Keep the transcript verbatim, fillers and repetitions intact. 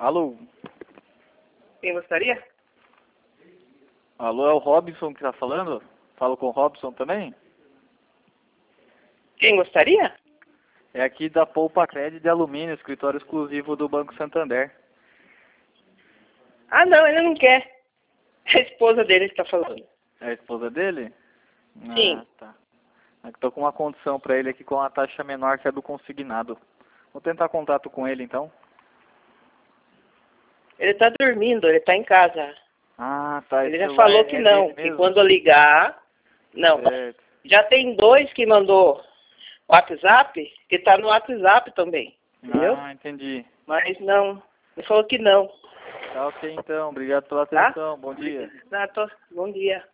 Alô? Quem gostaria? Alô, é o Robson que tá falando? Falo com o Robson também? Quem gostaria? É aqui da Poupa Cred de Alumínio, escritório exclusivo do Banco Santander. Ah, não, ele não quer. É a esposa dele que tá falando. É a esposa dele? Sim. Ah, tá. É que tô com uma condição pra ele aqui com uma taxa menor que a do consignado. Vou tentar contato com ele então. Ele tá dormindo, ele tá em casa. Ah, tá. Ele Esse já celular falou é, que é não, dele que mesmo? quando eu ligar... Não. Certo. Já tem dois que mandou WhatsApp, que tá no WhatsApp também. Entendeu? Ah, entendi. Mas não, ele falou que não. Tá ok então. Obrigado pela Tá? atenção. Bom dia. Ah, tô... Bom dia.